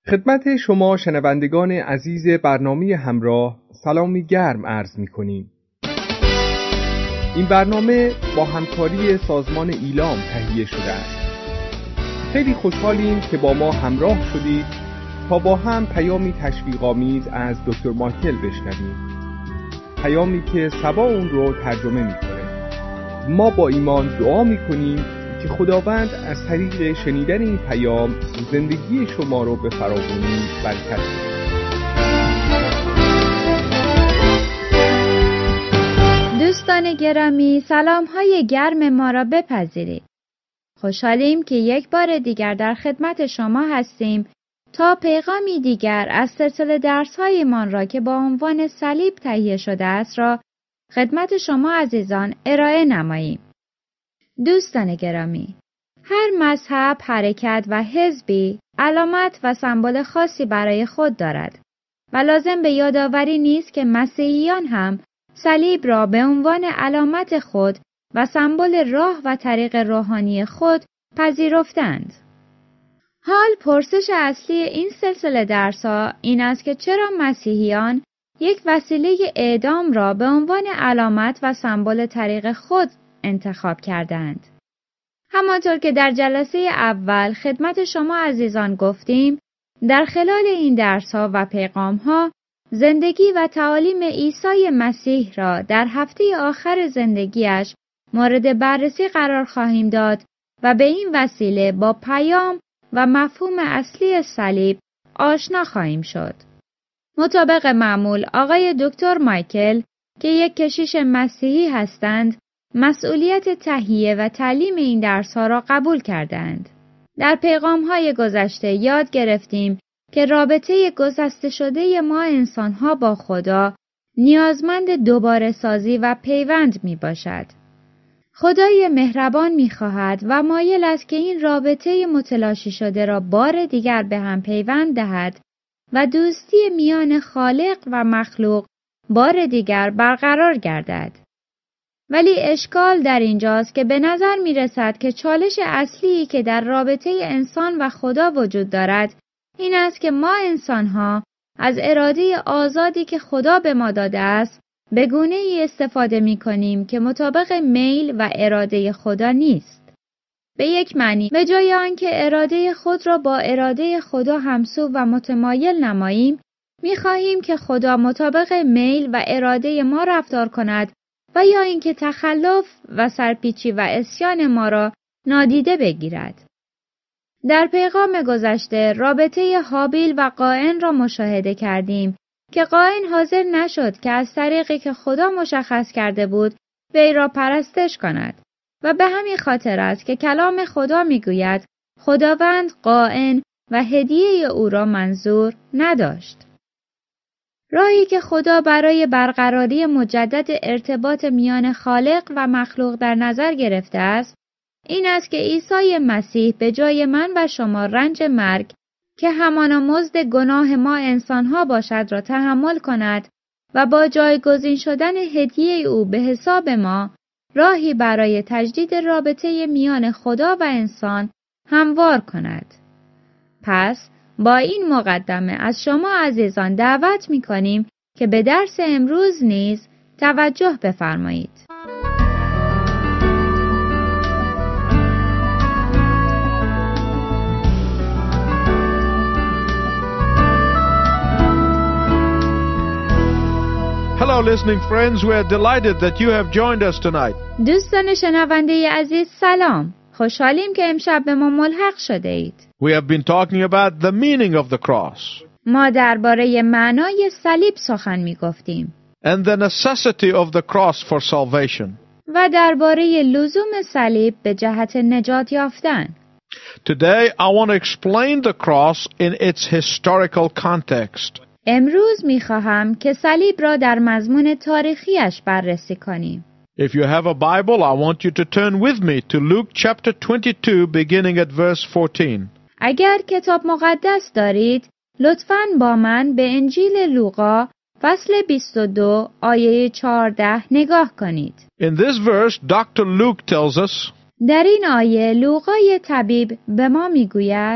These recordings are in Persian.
خدمت شما شنوندگان عزیز برنامه همراه سلامی گرم عرض می‌کنیم. این برنامه با همکاری سازمان ایلام تهیه شده است. خیلی خوشحالیم که با ما همراه شدید تا با هم پیامی تشویق‌آمیز از دکتر مایکل بشنویم. پیامی که سبا اون رو ترجمه می‌کنه. ما با ایمان دعا می‌کنیم که خداوند از طریق شنیدن این پیام زندگی شما رو به فراوانی برکت بده. دوستان گرامی، سلام‌های گرم ما را بپذیرید. خوشحالیم که یک بار دیگر در خدمت شما هستیم تا پیغامی دیگر از سلسله درس‌هایمان را که با عنوان صلیب تهیه شده است را خدمت شما عزیزان ارائه نماییم. دوستان گرامی، هر مذهب، حرکت و حزبی علامت و سمبل خاصی برای خود دارد و لازم به یادآوری نیست که مسیحیان هم صلیب را به عنوان علامت خود و سمبل راه و طریق روحانی خود پذیرفتند. حال پرسش اصلی این سلسله درس‌ها این است که چرا مسیحیان یک وسیله اعدام را به عنوان علامت و سمبل طریق خود انتخاب کردند. همانطور که در جلسه اول خدمت شما عزیزان گفتیم، در خلال این درس‌ها و پیغام‌ها زندگی و تعالیم عیسی مسیح را در هفته آخر زندگیش مورد بررسی قرار خواهیم داد و به این وسیله با پیام و مفهوم اصلی صلیب آشنا خواهیم شد. مطابق معمول آقای دکتر مایکل که یک کشیش مسیحی هستند، مسئولیت تهیه و تعلیم این درس‌ها را قبول کردند. در پیغام‌های گذشته یاد گرفتیم که رابطه گسسته شده ما انسان‌ها با خدا نیازمند دوباره سازی و پیوند می‌باشد. خدای مهربان می‌خواهد و مایل است که این رابطه متلاشی شده را بار دیگر به هم پیوند دهد و دوستی میان خالق و مخلوق بار دیگر برقرار گردد. ولی اشکال در اینجاست که به نظر می رسد که چالش اصلی که در رابطه انسان و خدا وجود دارد این است که ما انسان‌ها از اراده آزادی که خدا به ما داده است به گونه‌ای استفاده می کنیم که مطابق میل و اراده خدا نیست. به یک معنی به جای آنکه اراده خود را با اراده خدا همسو و متمایل نماییم، می خواهیم که خدا مطابق میل و اراده ما رفتار کند و یا اینکه تخلف و سرپیچی و عصیان ما را نادیده بگیرد. در پیغام گذشته رابطه هابیل و قائن را مشاهده کردیم که قائن حاضر نشد که از طریقی که خدا مشخص کرده بود وی را پرستش کند و به همین خاطر است که کلام خدا میگوید خداوند قائن و هدیه او را منظور نداشت. راهی که خدا برای برقراری مجدد ارتباط میان خالق و مخلوق در نظر گرفته است، این است که عیسی مسیح به جای من و شما رنج مرگ که همانا مزد گناه ما انسانها باشد را تحمل کند و با جایگزین شدن هدیه او به حساب ما راهی برای تجدید رابطه میان خدا و انسان هموار کند. پس با این مقدمه از شما عزیزان دعوت می‌کنیم که به درس امروز نیز توجه بفرمایید. Hello listening friends, we are delighted that you have joined us tonight. دوستان شنونده عزیز سلام. خوشحالیم که امشب به ما ملحق شده اید. We have been talking about the meaning of the cross. ما درباره معنای صلیب سخن می‌گفتیم. And the necessity of the cross for salvation. و درباره لزوم صلیب به جهت نجات یافتن. Today I want to explain the cross in its historical context. امروز می‌خواهم که صلیب را در مضمون تاریخیش بررسی کنیم. If you have a Bible, I want you to turn with me to Luke chapter 22 beginning at verse 14. اگر کتاب مقدس دارید، لطفاً با من به انجیل لوقا فصل 22 آیه 14 نگاه کنید. In this verse, Dr. Luke tells us, در این آیه لوقای طبیب به ما میگوید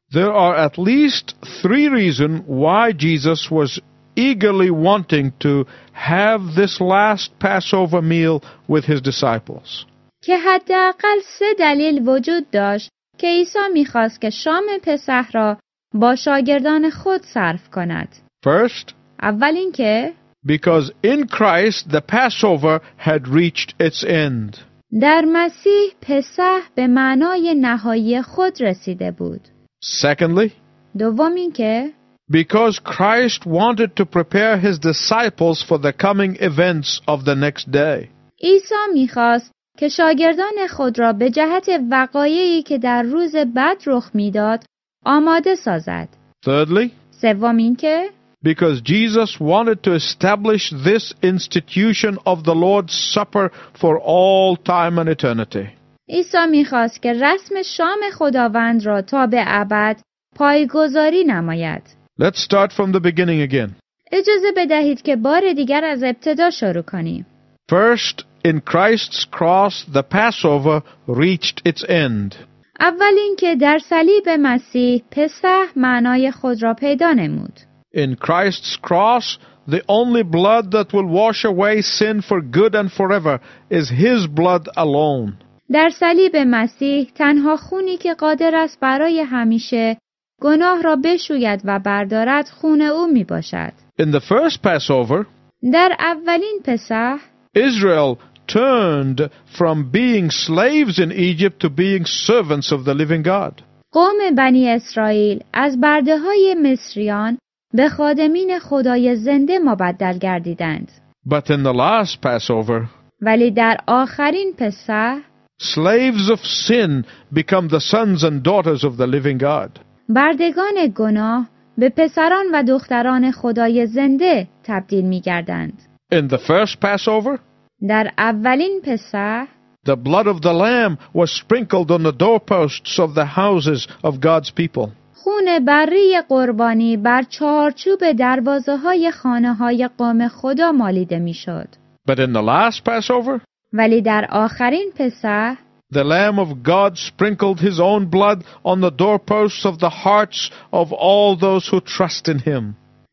There are at least 3 reasons why Jesus was eagerly wanting to have this last Passover meal with his disciples. که حداقل 3 دلیل وجود داشت که عیسی می‌خواست که شام پسح را با شاگردان خود صرف کند. First, اول اینکه because in Christ the Passover had reached its end. در مسیح پسح به معنای نهایی خود رسیده بود. Secondly, دوم اینکه because Christ wanted to prepare his disciples for the coming events of the next day. عیسی می‌خواست که شاگردان خود را به جهت وقایعی که در روز بعد رخ می‌داد آماده سازد. Thirdly, سوم اینکه because Jesus wanted to establish this institution of the Lord's Supper for all time and eternity. عیسی می‌خواست که رسم شام خداوند را تا به ابد پایگذاری نماید. Let's start from the beginning again. اجازه بدهید که بار دیگر از ابتدا شروع کنیم. First, in Christ's cross, the Passover reached its end. اول اینکه در صلیب مسیح پسح معنای خود را پیدا نمود. In Christ's cross, the only blood that will wash away sin for good and forever is his blood alone. در صلیب مسیح تنها خونی که قادر است برای همیشه گناه را بشوید و بردارد خون او می باشد. In the first Passover, در اولین پسح Israel turned from being slaves in Egypt to being servants of the living God. قوم بنی اسرائیل از برده‌های مصریان به خادمین خدای زنده مبدل گردیدند. But in the last Passover, ولی در آخرین پسح slaves of sin become the sons and daughters of the living God. بردگان گناه به پسران و دختران خدای زنده تبدیل می گردند. In the first Passover, در اولین پسح the blood of the lamb was sprinkled on the doorposts of the houses of God's people. خون بری قربانی بر چارچوب دروازه‌های خانه‌های قوم خدا مالیده می‌شد. But in the last Passover, ولی در آخرین پسح the Lamb of God sprinkled his own blood on the doorposts of the hearts of all those who trust in him.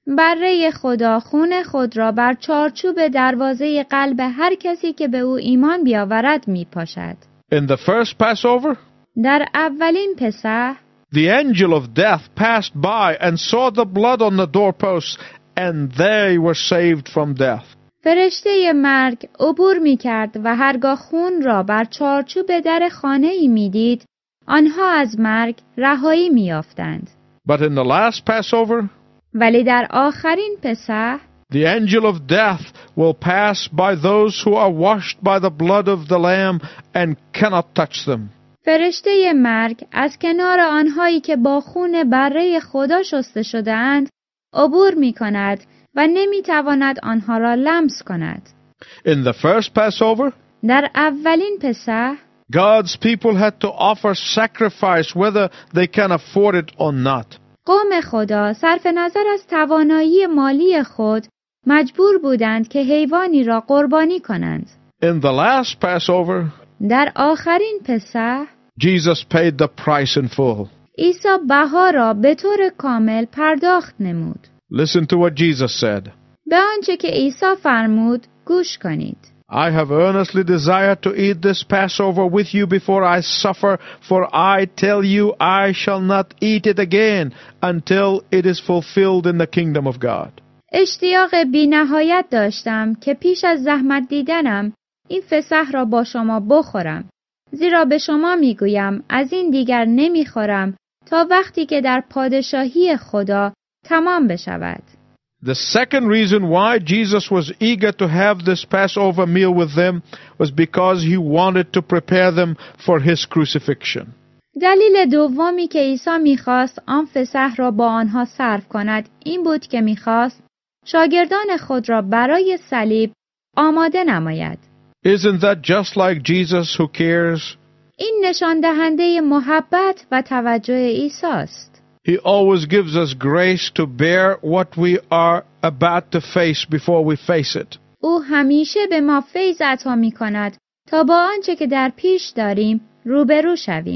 بره خدا خون خود را بر چارچوب دروازه قلب هر کسی که به او ایمان بیاورد می‌پاشد. In the first Passover, در اولین پسح the angel of death passed by and saw the blood on the doorposts, and they were saved from death. فرشته مرگ عبور می‌کرد و هرگاه خون را بر چارچوب در خانه‌ای می‌دید، آنها از مرگ رهایی می‌یافتند. But in the last Passover, ولی در آخرین پسح the angel of death will pass by those who are washed by the blood of the Lamb and cannot touch them. فرشته مرگ از کنار آنهایی که با خون بره خدا شسته شده‌اند عبور می‌کند و نمی‌تواند آنها را لمس کند. In the first Passover, در اولین پسح God's people had to offer sacrifice whether they can afford it or not. قوم خدا صرف نظر از توانایی مالی خود مجبور بودند که حیوانی را قربانی کنند. In the last Passover, در آخرین پسح Jesus paid the price in full. عیسی بها را به طور کامل پرداخت نمود. Listen to what Jesus said. به آنچه که عیسی فرمود گوش کنید. I have earnestly desired to eat this Passover with you before I suffer, for I tell you I shall not eat it again until it is fulfilled in the kingdom of God. اشتیاق بی‌نهایت داشتم که پیش از زحمت دیدنم این فسح را با شما بخورم. زیرا به شما میگویم از این دیگر نمیخورم تا وقتی که در پادشاهی خدا تمام بشود. The second reason why Jesus was eager to have this Passover meal with them was because he wanted to prepare them for his crucifixion. دلیل دومی که عیسی میخواست آن فسح را با آنها صرف کند این بود که میخواست شاگردان خود را برای صلیب آماده نماید. Isn't that just like Jesus who cares? این نشان دهنده محبت و توجه عیسی است. He always gives us grace to bear what we are about to face before we face it. او همیشه به ما فیض عطا می کند تا با آنچه که در پیش داریم روبرو شویم.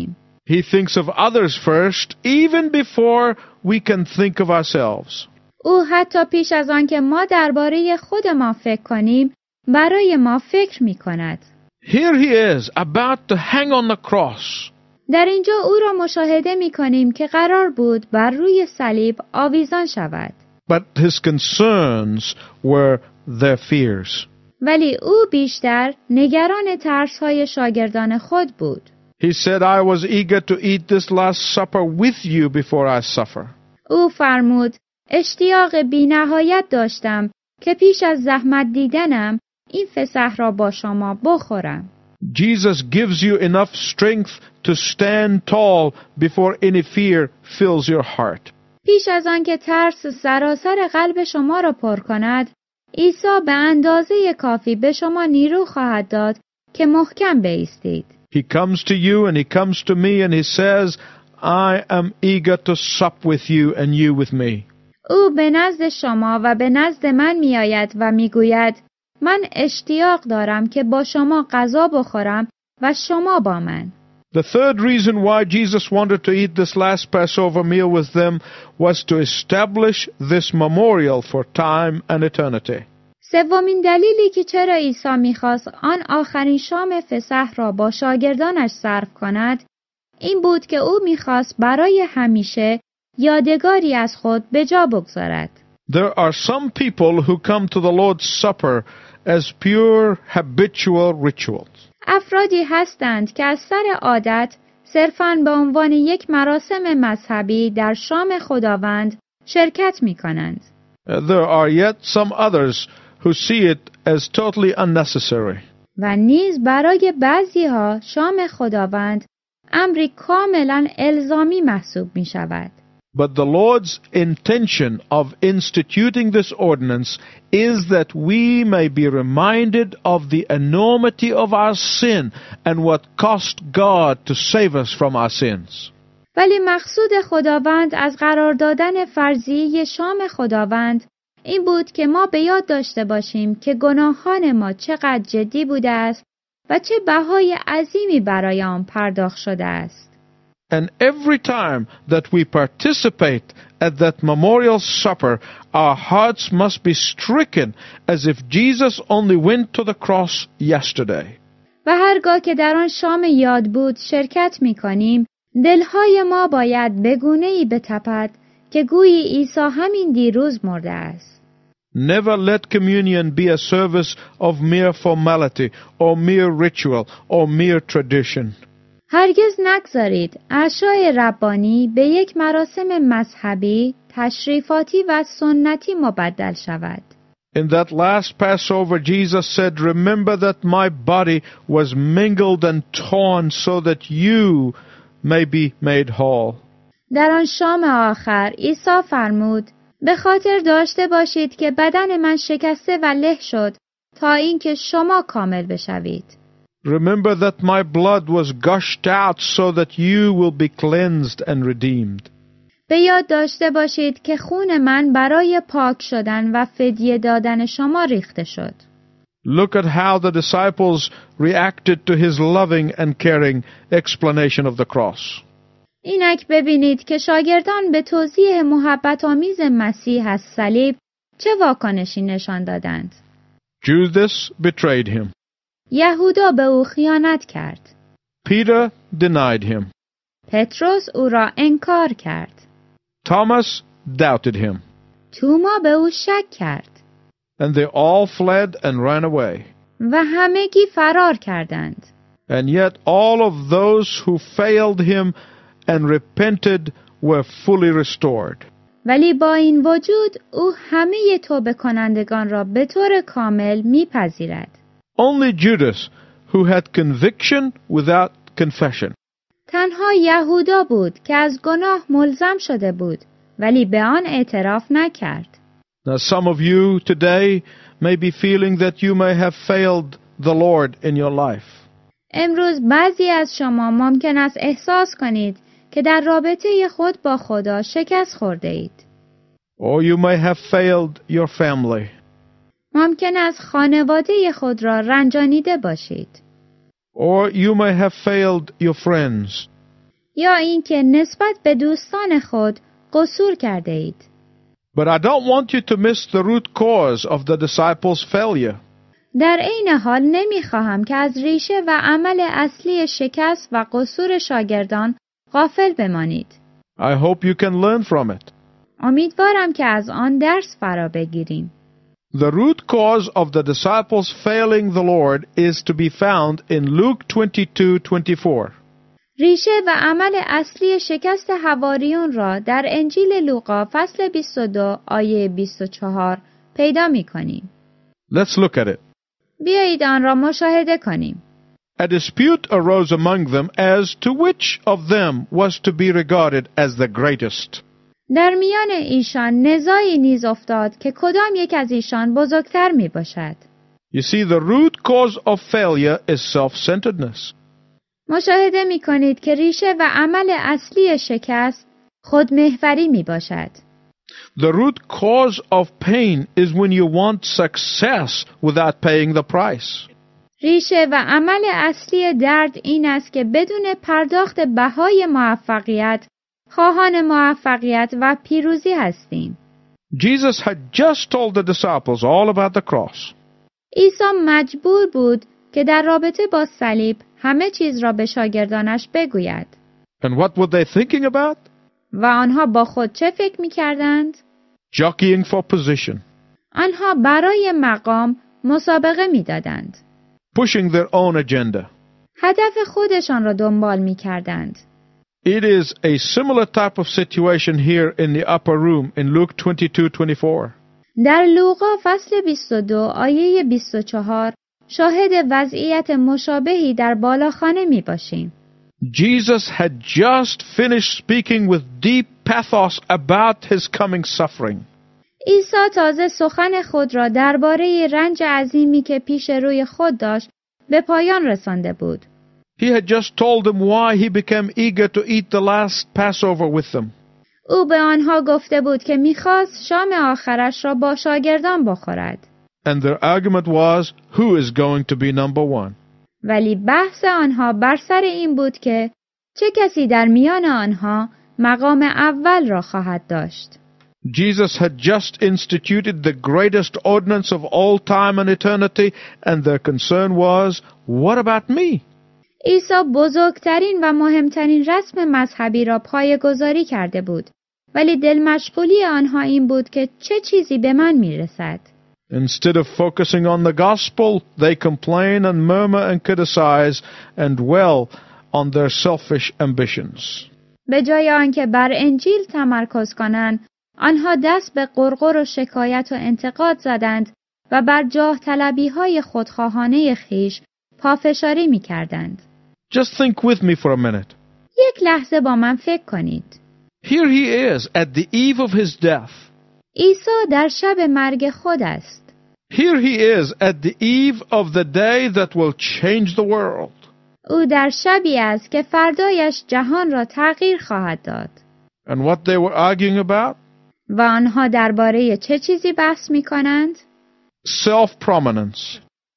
He thinks of others first, even before we can think of ourselves. او حتی پیش از آن که ما درباره خود ما فکر کنیم، برای ما فکر می کند. Here he is, about to hang on the cross. در اینجا او را مشاهده می کنیم که قرار بود بر روی صلیب آویزان شود. But his concerns were their fears. ولی او بیشتر نگران ترس‌های شاگردان خود بود. He said, I was eager to eat this last supper with you before I suffer. او فرمود اشتیاق بی‌نهایت داشتم که پیش از زحمت دیدنم این فسح را با شما بخورم. Jesus gives you enough strength to stand tall before any fear fills your heart. پیش از آن که ترس سراسر قلب شما را پر کند، عیسی به اندازه کافی به شما نیرو خواهد داد که محکم بایستید. He comes to you and he comes to me and he says, I am eager to sup with you and you with me. او به نزد شما و به نزد من می آید و می گوید من اشتیاق دارم که با شما غذا بخورم و شما با من. The third reason why Jesus wanted to eat this last Passover meal with them was to establish this memorial for time and eternity. سومین دلیلی که چرا عیسی می‌خواست آن آخرین شام فسح را با شاگردانش صرف کند، این بود که او می‌خواست برای همیشه یادگاری از خود به جا بگذارد. There are some people who come to the Lord's Supper as pure habitual rituals. افرادی هستند که از سر عادت صرفاً به عنوان یک مراسم مذهبی در شام خداوند شرکت می‌کنند. There are yet some others who see it as totally unnecessary. و نیز برای بعضی‌ها شام خداوند امری کاملاً الزامی محسوب می‌شود. But the Lord's intention of instituting this ordinance is that we may be reminded of the enormity of our sin and what cost God to save us from our sins. ولی مقصود خداوند از قرار دادن فرضیه شام خداوند این بود که ما به یاد داشته باشیم که گناهان ما چقدر جدی بوده است و چه بهای عظیمی برای آن پرداخت شده است. And every time that we participate at that memorial supper, our hearts must be stricken as if Jesus only went to the cross yesterday. و هرگاه که در آن شام یاد بود شرکت می کنیم، دلهای ما باید به گونه‌ای بتپد که گویی عیسی همین دیروز مرده است. Never let communion be a service of mere formality or mere ritual or mere tradition. هرگز نگذارید عشای ربانی به یک مراسم مذهبی، تشریفاتی و سنتی مبدل شود. In that last Passover, Jesus said, remember that my body was mingled and torn so that you may be made whole. در آن شام آخر عیسی فرمود به خاطر داشته باشید که بدن من شکسته و له شد تا اینکه شما کامل بشوید. Remember that my blood was gushed out so that you will be cleansed and redeemed. به یاد داشته باشید که خون من برای پاک شدن و فدیه دادن شما ریخته شد. Look at how the disciples reacted to his loving and caring explanation of the cross. اینک ببینید که شاگردان به توضیح محبت آمیز مسیح از صلیب چه واکنشی نشان دادند. Judas betrayed him. یهودا به او خیانت کرد. Peter denied him. پتروس او را انکار کرد. Thomas doubted him. توما به او شک کرد. And they all fled and ran away. و همگی فرار کردند. And yet all of those who failed him and repented were fully restored. ولی با این وجود او همه توبه کنندگان را به طور کامل میپذیرد. Only Judas who had conviction without confession. تنها یهودا بود که از گناه ملزم شده بود ولی به آن اعتراف نکرد. Now some of you today may be feeling that you may have failed the Lord in your life. امروز بعضی از شما ممکن است احساس کنید که در رابطه خود با خدا شکست خورده اید. Or you may have failed your family. ممکن است خانواده خود را رنجانیده باشید. Or you may have failed your friends. یا اینکه نسبت به دوستان خود قصور کرده اید. But I don't want you to miss the root cause of the disciples' failure. در عین حال نمیخواهم که از ریشه و عمل اصلی شکست و قصور شاگردان غافل بمانید. I hope you can learn from it. امیدوارم که از آن درس فرا بگیریم. The root cause of the disciples failing the Lord is to be found in Luke 22:24. ریشه و عمل اصلی شکست حواریون را در انجیل لوقا فصل 22 آیه 24 پیدا می‌کنیم. Let's look at it. بیایید آن را مشاهده کنیم. A dispute arose among them as to which of them was to be regarded as the greatest. در میان ایشان نزاعی نیز افتاد که کدام یک از ایشان بزرگتر می باشد. You see, the root cause of failure is self-centeredness. مشاهده می کنید که ریشه و عمل اصلی شکست خودمحوری می باشد. The root cause of pain is when you want success without paying the price. ریشه و عمل اصلی درد این است که بدون پرداخت بهای موفقیت خواهان موفقیت و پیروزی هستیم. Jesus had just told the disciples all about the cross. عیسی مجبور بود که در رابطه با صلیب همه چیز را به شاگردانش بگوید. And what were they thinking about? و آنها با خود چه فکر می کردند؟ Jockeying for position. آنها برای مقام مسابقه می دادند. Pushing their own agenda. هدف خودشان را دنبال می کردند. It is a similar type of situation here in the upper room in Luke 22:24. در لوقا فصل 22 آیه 24 شاهد وضعیت مشابهی در بالاخانه می باشیم. Jesus had just finished speaking with deep pathos about his coming suffering. عیسی تازه سخن خود را درباره رنج عظیمی که پیش روی خود داشت به پایان رسانده بود. He had just told them why he became eager to eat the last Passover with them. او به آنها گفته بود که می‌خواست شام آخرش را با شاگردان بخورد. And their argument was, who is going to be number one? ولی بحث آنها بر سر این بود که چه کسی در میان آنها مقام اول را خواهد داشت. Jesus had just instituted the greatest ordinance of all time and eternity, and their concern was, what about me? عیسی بزرگترین و مهمترین رسم مذهبی را پایه‌گذاری کرده بود، ولی دل مشغولی آنها این بود که چه چیزی به من میرسد. Instead of focusing on the gospel, they complain and murmur and criticize and dwell on their selfish ambitions. به جای آنکه بر انجیل تمرکز کنند، آنها دست به غرغر و شکایت و انتقاد زدند و بر جاه طلبی‌های خودخواهانه خیش پافشاری می‌کردند. Just think with me for a minute. یک لحظه با من فکر کنید. Here he is at the eve of his death. عیسی در شب مرگ خود است. Here he is at the eve of the day that will change the world. او در شبی است که فردایش جهان را تغییر خواهد داد. And what they were arguing about? و آنها درباره چه چیزی بحث می‌کنند؟ Self-prominence.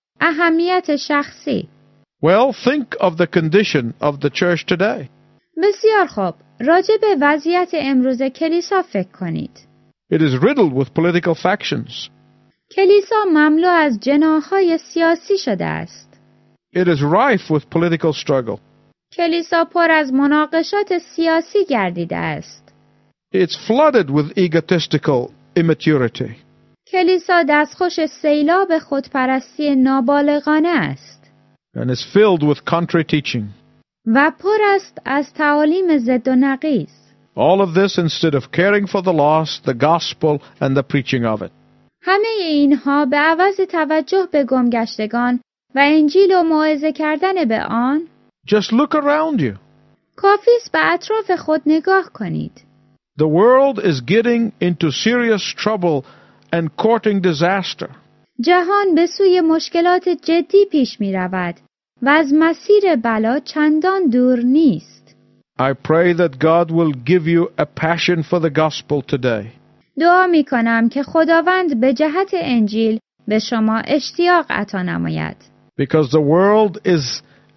اهمیت شخصی. Well, think of the condition of the church today. بسیار خوب. راجع به وضعیت امروز کلیسا فکر کنید. It is riddled with political factions. کلیسا مملو از جناح‌های سیاسی شده است. It is rife with political struggle. کلیسا پر از مناقشات سیاسی گردیده است. It's flooded with egotistical immaturity. کلیسا دستخوش سیلاب خودپرستی نابالغانه است. And is filled with contrary teaching. و پر است از تعالیم ضد و نقیض. All of this instead of caring for the lost, the gospel, and the preaching of it. همه اینها به عوض توجه به گمگشتگان و انجیل و موعظه کردن به آن. Just look around you. کافی است به اطراف خود نگاه کنید. The world is getting into serious trouble and courting disaster. جهان به سوی مشکلات جدی پیش می رود و از مسیر بلا چندان دور نیست. I pray that God will give you a passion for the gospel today. دعا می کنم که خداوند به جهت انجیل به شما اشتیاق عطا نماید. Because the world is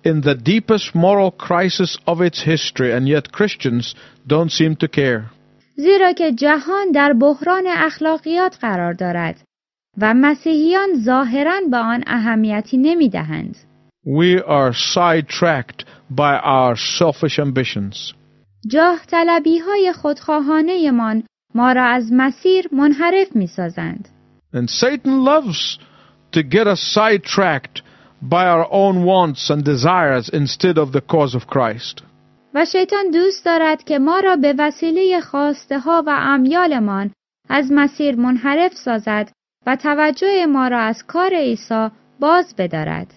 in the deepest moral crisis of its history, and yet Christians don't seem to care. زیرا که جهان در بحران اخلاقیات قرار دارد و مسیحیان ظاهراً به آن اهمیتی نمی‌دهند. We are sidetracked by our selfish ambitions. جاه طلبی‌های خودخواهانه‌مان ما را از مسیر منحرف می‌سازند. And Satan loves to get us sidetracked by our own wants and desires instead of the cause of Christ. و شیطان دوست دارد که ما را به وسیله خواسته‌ها و امیالمان از مسیر منحرف سازد و توجه ما را از کار عیسی باز بدارد.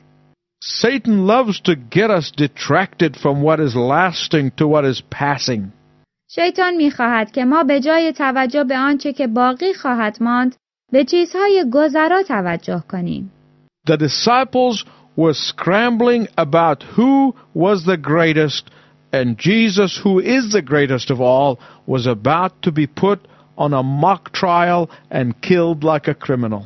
Satan loves to get us detracted from what is lasting to what is passing. شیطان می‌خواهد که ما به جای توجه به آنچه که باقی خواهد ماند به چیزهای گذرا توجه کنیم. The disciples were scrambling about who was the greatest, and Jesus, who is the greatest of all, was about to be put on a mock trial and killed like a criminal.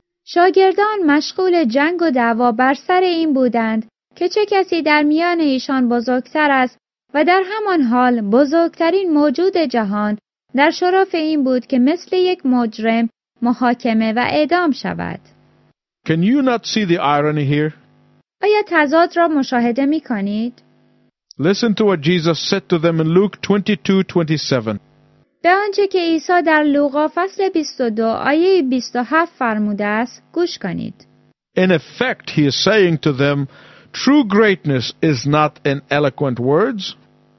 شاگردان مشغول جنگ و دعوا بر سر این بودند که چه کسی در میان ایشان بزرگتر است و در همان حال بزرگترین موجود جهان در شرف این بود که مثل یک مجرم محاکمه و اعدام شود. Can you not see the irony here? آیا تضاد را مشاهده می کنید؟ Listen to what Jesus said to them in Luke 22:27. به آنچه که عیسی در لوقا فصل 22 آیه 27 فرموده است گوش کنید. In effect, he is saying to them, true greatness is not in eloquent words.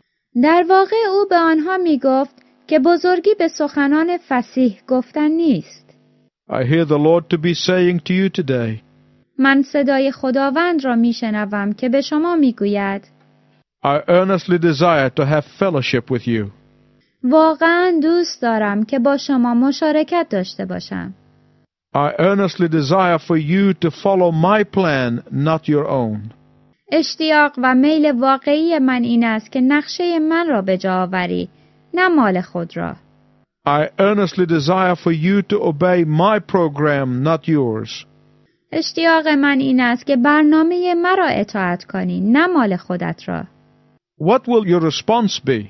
در واقع او به آنها می گفت که بزرگی به سخنان فصیح گفتن نیست. I hear the Lord to be saying to you today, من صدای خداوند را می شنوم که به شما می گوید I earnestly desire to have fellowship with you. واقعا دوست دارم که با شما مشارکت داشته باشم. I earnestly desire for you to follow my plan, not your own. اشتیاق و میل واقعی من این است که نقشه من را به جا آوری، نه مال خود را. I earnestly desire for you to obey my program, not yours. اشتیاق من این است که برنامه مرا اطاعت کنی، نه مال خودت را. What will your response be?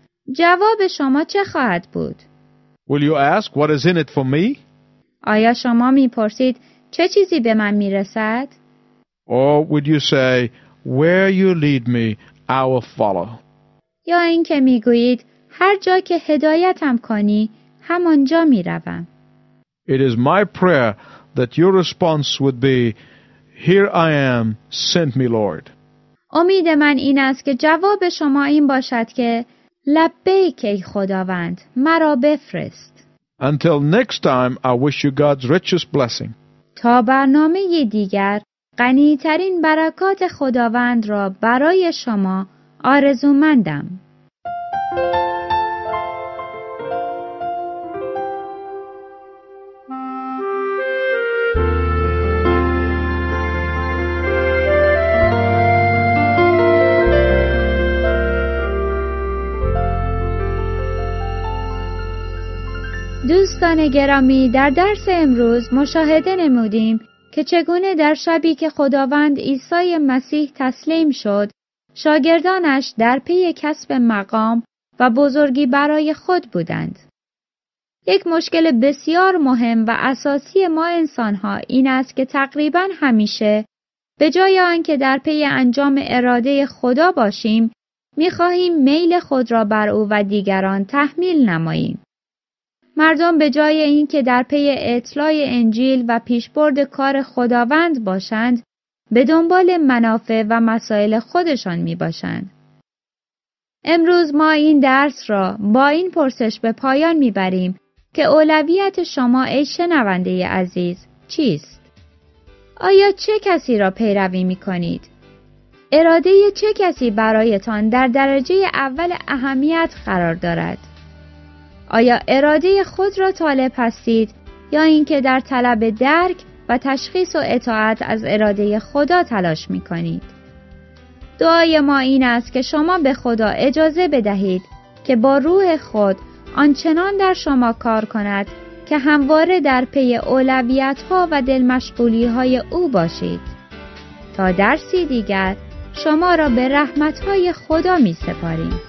جواب شما چه خواهد بود؟ Will you ask, what is in it for me? آیا شما میپرسید چه چیزی به من میرسد؟ Or would you say, where you lead me, I will follow? یا اینکه میگویید هر جا که هدایتم کنی همانجا میروم. It is my prayer that your response would be, here I am, send me Lord. امید من این است که جواب شما این باشد که لبیک ای خداوند، مرا بفرست. Until next time, I wish you God's richest blessing. تا برنامه دیگر غنی‌ترین برکات خداوند را برای شما آرزومندم. دوستان گرامی، در درس امروز مشاهده نمودیم که چگونه در شبی که خداوند عیسی مسیح تسلیم شد، شاگردانش در پی کسب مقام و بزرگی برای خود بودند. یک مشکل بسیار مهم و اساسی ما انسان‌ها این است که تقریباً همیشه به جای آنکه در پی انجام اراده خدا باشیم، می‌خواهیم میل خود را بر او و دیگران تحمیل نماییم. مردم به جای اینکه در پی اطلاع انجیل و پیشبرد کار خداوند باشند، به دنبال منافع و مسائل خودشان می باشند. امروز ما این درس را با این پرسش به پایان می بریم که اولویت شما ای شنونده عزیز چیست؟ آیا چه کسی را پیروی می کنید؟ اراده چه کسی برایتان در درجه اول اهمیت قرار دارد؟ آیا اراده خود را طالب هستید یا اینکه در طلب درک و تشخیص و اطاعت از اراده خدا تلاش می کنید؟ دعای ما این است که شما به خدا اجازه بدهید که با روح خود آنچنان در شما کار کند که همواره در پی اولویت‌ها و دلمشغولی‌های او باشید. تا درسی دیگر، شما را به رحمت‌های خدا می‌سپاریم.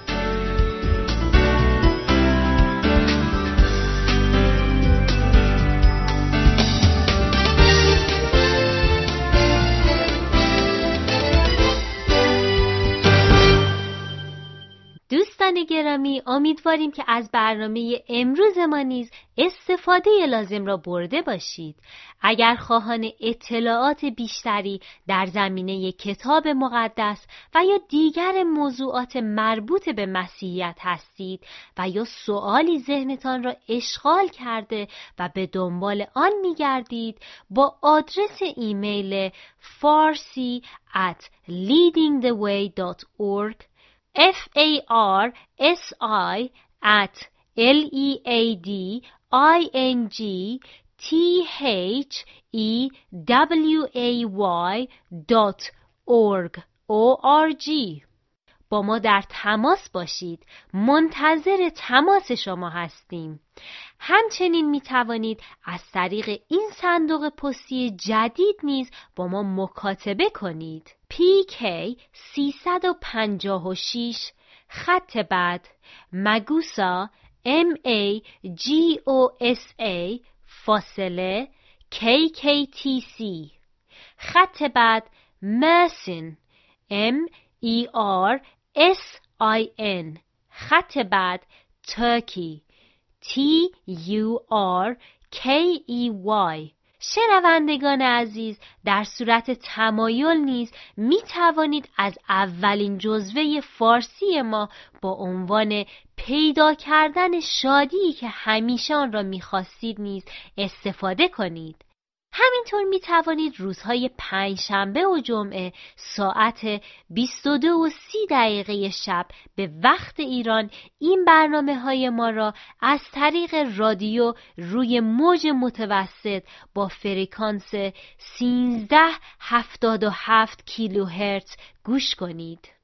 دوستان گرامی، امیدواریم که از برنامه امروز ما نیز استفاده لازم را برده باشید. اگر خواهان اطلاعات بیشتری در زمینه کتاب مقدس و یا دیگر موضوعات مربوط به مسیحیت هستید و یا سوالی ذهنتان را اشغال کرده و به دنبال آن می‌گردید، با آدرس ایمیل farsi@leadingtheway.org farsi@leadingtheway.org با ما در تماس باشید. منتظر تماس شما هستیم. همچنین می توانید از طریق این صندوق پستی جدید نیز با ما مکاتبه کنید. PK 356 خط بعد مگوسا MAGOSA فاصله KKTC خط بعد مرسین MERSIN خط بعد ترکی TURKEY. شنوندگان عزیز، در صورت تمایل نیز می توانید از اولین جزوه فارسی ما با عنوان پیدا کردن شادی که همیشه آن را می خواستید نیز استفاده کنید. همینطور می توانید روزهای پنجشنبه و جمعه ساعت 22:30 شب به وقت ایران این برنامه‌های ما را از طریق رادیو روی موج متوسط با فرکانس 1377 کیلوهرتز گوش کنید.